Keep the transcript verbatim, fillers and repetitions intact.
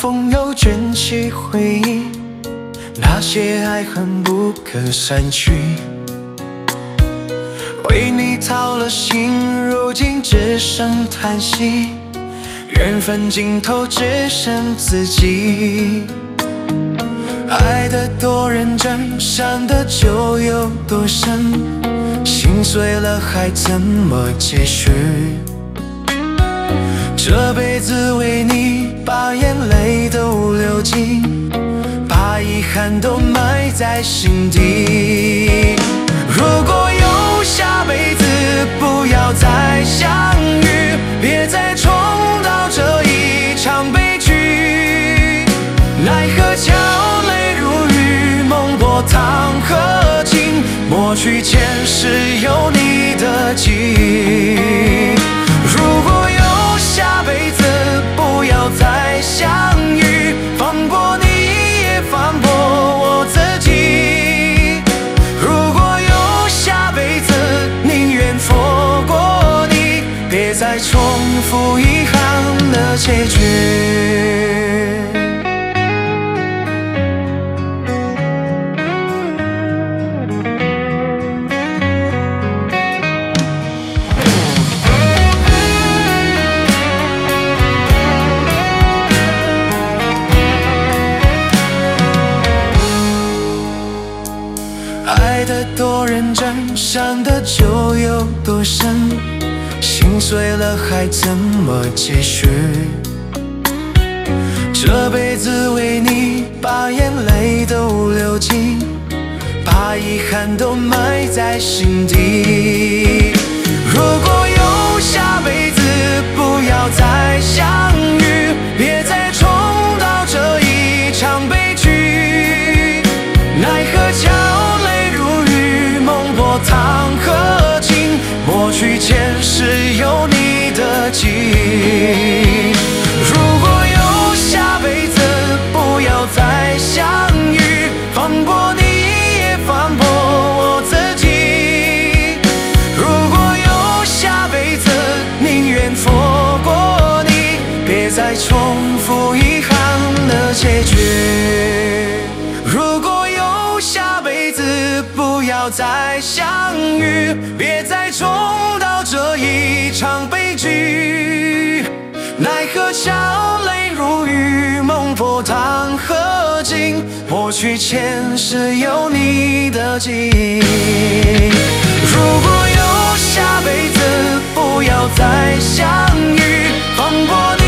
风又卷起回忆，那些爱恨不可删去。为你掏了心，如今只剩叹息，缘分尽头只剩自己。爱得多认真，伤得就有多深，心碎了还怎么继续？这辈子为你把眼泪都流尽，把遗憾都埋在心底。如果有下辈子，不要再相遇，别再重蹈这一场悲剧。奈何桥泪如雨，梦波汤和尽，抹去前世有你的记忆。如果有下辈子，不要再相遇，放过你也放过我自己。如果有下辈子，宁愿错过你，别再重复遗憾的结局。爱得多认真，伤得就有多深，心碎了还怎么继续？这辈子为你把眼泪都流尽，把遗憾都埋在心底。如果有下辈子，不要再相遇，别再重蹈这一场悲剧。奈何桥汤和尽，抹去前世有你的记忆。如果有下辈子，不要再相遇，放过你也放过我自己。如果有下辈子，宁愿错过你，别再重复遗憾的结局。如果有下辈子，不要再相遇，别再重蹈这一场悲剧。奈何桥泪如雨，梦波汤和尽，抹去前世有你的记忆。如果有下辈子，不要再相遇，放过你